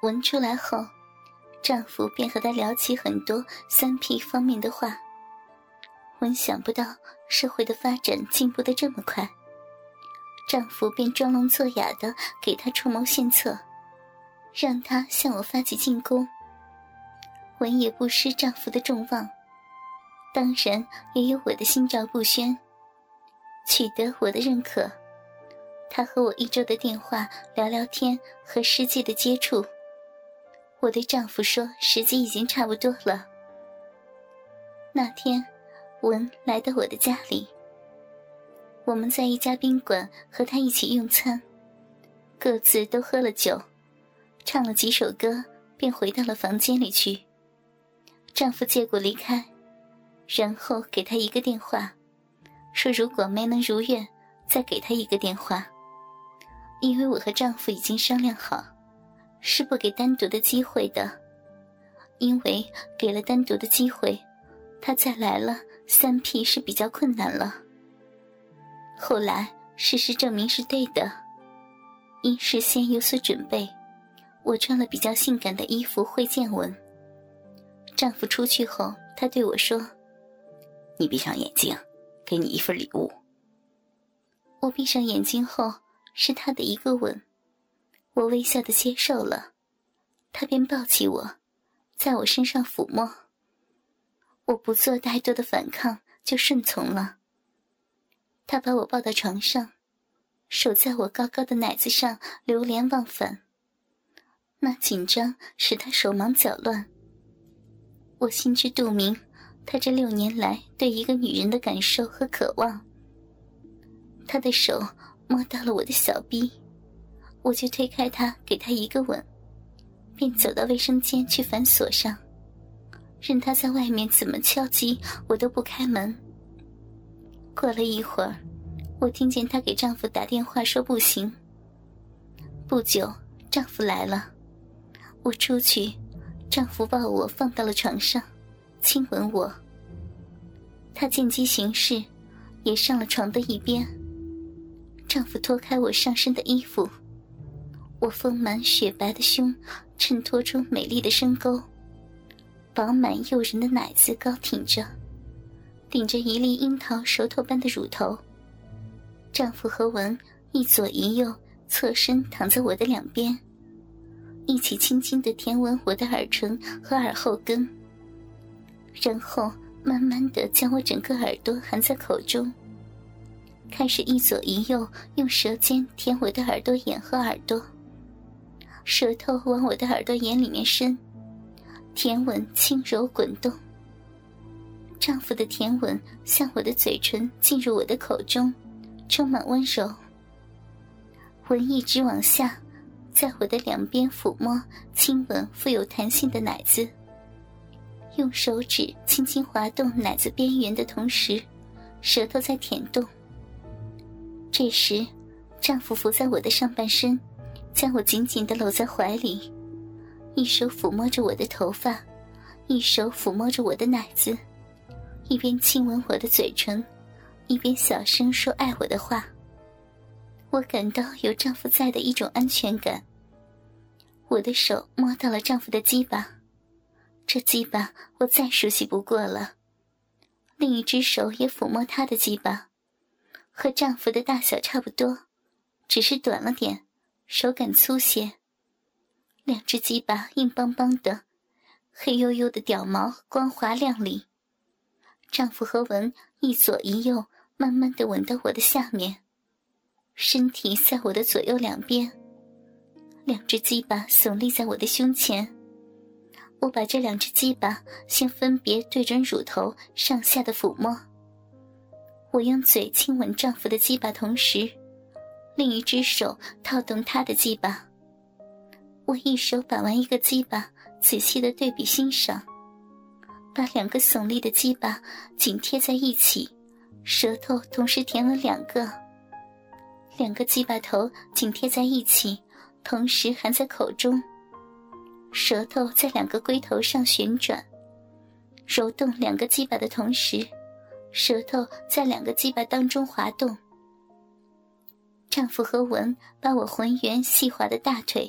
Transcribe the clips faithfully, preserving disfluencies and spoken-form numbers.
文出来后，丈夫便和她聊起很多三 P 方面的话。文想不到社会的发展进步得这么快，丈夫便装聋作哑地给她出谋献策，让她向我发起进攻。文也不失丈夫的众望，当然也有我的心照不宣。取得我的认可，她和我一周的电话聊聊天和实际的接触。我对丈夫说时机已经差不多了。那天文来到我的家里，我们在一家宾馆和他一起用餐，各自都喝了酒，唱了几首歌，便回到了房间里去。丈夫借过离开，然后给他一个电话，说如果没能如愿，再给他一个电话。因为我和丈夫已经商量好，是不给单独的机会的，因为给了单独的机会，他再来了三 P 是比较困难了。后来事实证明是对的，因事先有所准备，我穿了比较性感的衣服会见文。丈夫出去后，他对我说：你闭上眼睛，给你一份礼物。我闭上眼睛后，是他的一个吻，我微笑地接受了，他便抱起我，在我身上抚摸。我不做太多的反抗，就顺从了。他把我抱到床上，手在我高高的奶子上流连忘返，那紧张使他手忙脚乱。我心知肚明，他这六年来对一个女人的感受和渴望。他的手摸到了我的小臂，我就推开他，给他一个吻，便走到卫生间去反锁上，任他在外面怎么敲击，我都不开门。过了一会儿，我听见她给丈夫打电话说不行。不久，丈夫来了，我出去，丈夫抱我放到了床上，亲吻我。他见机行事，也上了床的一边。丈夫脱开我上身的衣服，我丰满雪白的胸衬托出美丽的深沟，饱满诱人的奶子高挺着，顶着一粒樱桃熟透般的乳头。丈夫和文一左一右侧身躺在我的两边，一起轻轻地舔吻我的耳唇和耳后根，然后慢慢地将我整个耳朵含在口中，开始一左一右用舌尖舔我的耳朵眼和耳朵，舌头往我的耳朵眼里面伸，舔吻轻柔滚动。丈夫的舔吻向我的嘴唇进入我的口中，充满温柔。吻一直往下，在我的两边抚摸亲吻富有弹性的奶子，用手指轻轻滑动奶子边缘的同时，舌头在舔动。这时丈夫伏在我的上半身，将我紧紧地搂在怀里，一手抚摸着我的头发，一手抚摸着我的奶子，一边亲吻我的嘴唇，一边小声说爱我的话。我感到有丈夫在的一种安全感。我的手摸到了丈夫的鸡巴，这鸡巴我再熟悉不过了。另一只手也抚摸他的鸡巴，和丈夫的大小差不多，只是短了点，手感粗些。两只鸡巴硬邦邦的，黑黝黝的屌毛光滑亮丽。丈夫和文一左一右慢慢地吻到我的下面，身体在我的左右两边，两只鸡巴耸立在我的胸前。我把这两只鸡巴先分别对准乳头上下的抚摸，我用嘴亲吻丈夫的鸡巴，同时另一只手套动他的鸡巴。我一手把玩一个鸡巴，仔细地对比欣赏，把两个耸立的鸡巴紧贴在一起，舌头同时舔了两个，两个鸡巴头紧贴在一起，同时含在口中，舌头在两个龟头上旋转，揉动两个鸡巴的同时，舌头在两个鸡巴当中滑动。丈夫和文把我浑圆细滑的大腿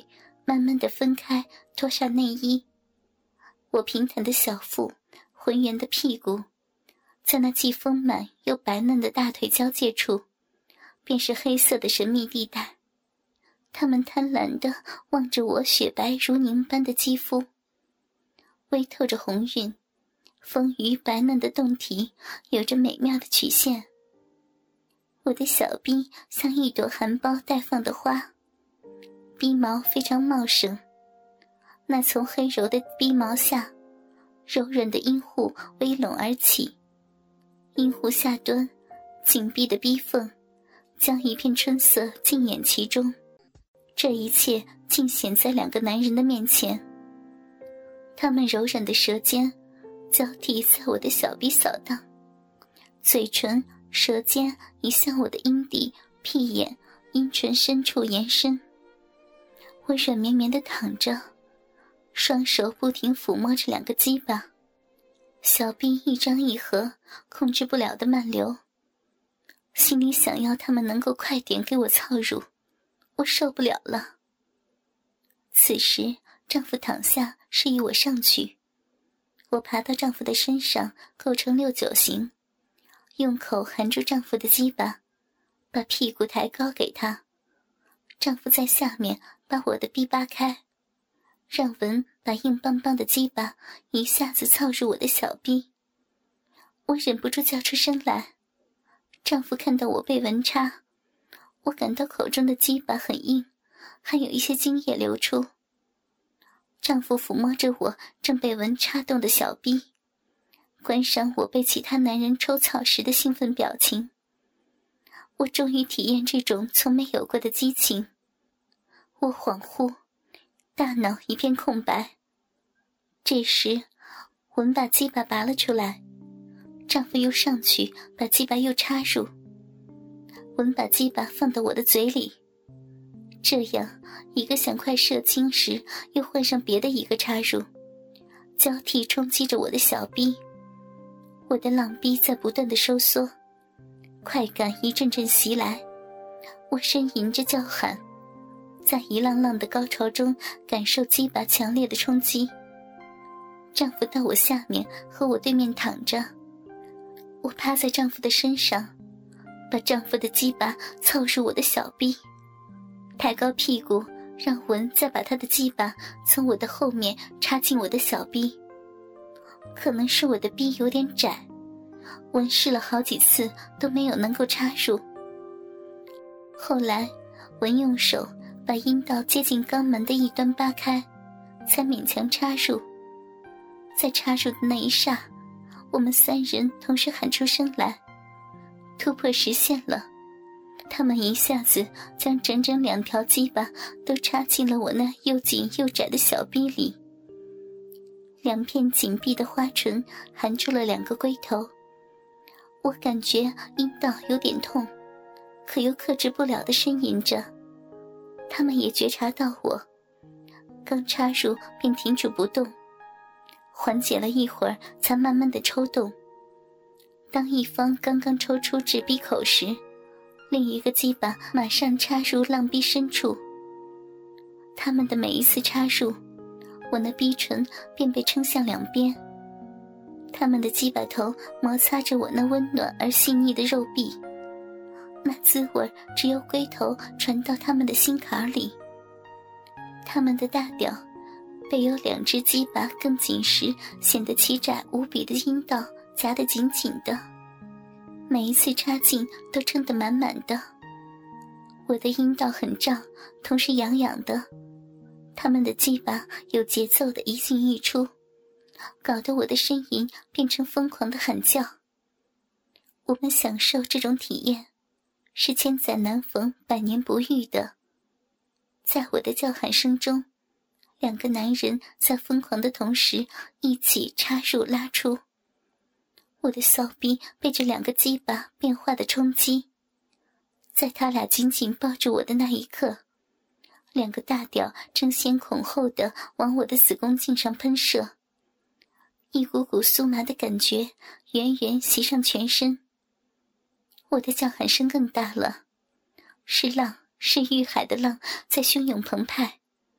慢慢地分开，脱下内衣。我平坦的小腹，浑圆的屁股，在那既丰满又白嫩的大腿交界处，便是黑色的神秘地带。他们贪婪地望着我雪白如凝般的肌肤，微透着红晕，丰腴白嫩的胴体有着美妙的曲线。我的小臂像一朵含苞待放的花，逼毛非常茂盛，那从黑柔的逼毛下，柔软的阴户微拢而起，阴户下端紧闭的逼缝将一片春色尽掩其中。这一切尽显在两个男人的面前，他们柔软的舌尖交替在我的小臂扫荡，嘴唇舌尖已向我的阴蒂、屁眼、阴唇深处延伸。我软绵绵地躺着，双手不停抚摸着两个鸡巴，小臂一张一合，控制不了的漫流，心里想要他们能够快点给我操乳，我受不了了。此时丈夫躺下，示意我上去。我爬到丈夫的身上，构成六九形，用口含住丈夫的鸡巴，把屁股抬高给他。丈夫在下面把我的臂扒开，让文把硬邦邦的鸡巴一下子操入我的小臂。我忍不住叫出声来。丈夫看到我被文插，我感到口中的鸡巴很硬，还有一些精液流出。丈夫抚摸着我正被文插动的小臂，观赏我被其他男人抽草时的兴奋表情。我终于体验这种从没有过的激情。我恍惚，大脑一片空白。这时文把鸡巴拔了出来，丈夫又上去把鸡巴又插入。文把鸡巴放到我的嘴里，这样一个想快射精时又换上别的一个插入，交替冲击着我的小臂。我的浪逼在不断的收缩，快感一阵阵袭来，我呻吟着叫喊，在一浪浪的高潮中感受鸡巴强烈的冲击。丈夫到我下面和我对面躺着，我趴在丈夫的身上，把丈夫的鸡巴凑入我的小臂，抬高屁股，让文再把他的鸡巴从我的后面插进我的小臂。可能是我的臂有点窄，文试了好几次都没有能够插入。后来文用手把阴道接近肛门的一端扒开，才勉强插入。在插入的那一刹，我们三人同时喊出声来，突破实现了。他们一下子将整整两条鸡巴都插进了我那又紧又窄的小臂里，两片紧闭的花唇含住了两个龟头。我感觉阴道有点痛，可又克制不了的呻吟着。他们也觉察到我，刚插入便停止不动，缓解了一会儿才慢慢的抽动。当一方刚刚抽出至逼口时，另一个鸡巴马上插入浪逼深处。他们的每一次插入，我那逼唇便被撑向两边，他们的鸡巴头摩擦着我那温暖而细腻的肉壁，那滋味只有龟头传到他们的心坎里。他们的大屌被有两只鸡巴更紧实显得奇窄无比的阴道夹得紧紧的，每一次插进都撑得满满的。我的阴道很胀，同时痒痒的，他们的鸡巴有节奏的一进一出，搞得我的呻吟变成疯狂的喊叫。我们享受这种体验，是千载难逢百年不遇的。在我的叫喊声中，两个男人在疯狂的同时一起插入拉出。我的骚逼被这两个鸡巴变化的冲击，在他俩紧紧抱住我的那一刻，两个大屌争先恐后地往我的子宫颈上喷射，一股股酥麻的感觉源源袭上全身。我的叫喊声更大了，是浪，是欲海的浪在汹涌澎湃，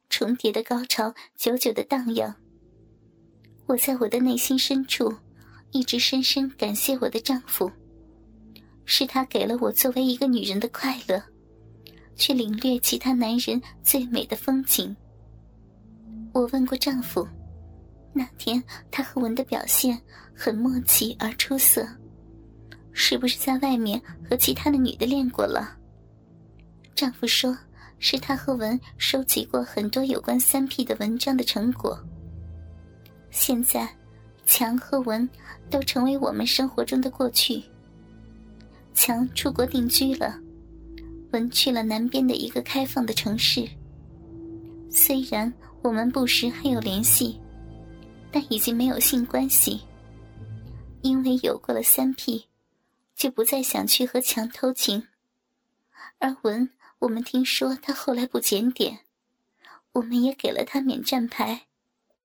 重叠的高潮久久的荡漾。我在我的内心深处一直深深感谢我的丈夫，是他给了我作为一个女人的快乐，去领略其他男人最美的风景。我问过丈夫，那天他和文的表现很默契而出色，是不是在外面和其他的女的练过了？丈夫说是他和文收集过很多有关三 P 的文章的成果。现在强和文都成为我们生活中的过去。强出国定居了，文去了南边的一个开放的城市。虽然我们不时还有联系，但已经没有性关系。因为有过了三 P， 就不再想去和强偷情。而文，我们听说他后来不检点，我们也给了他免战牌。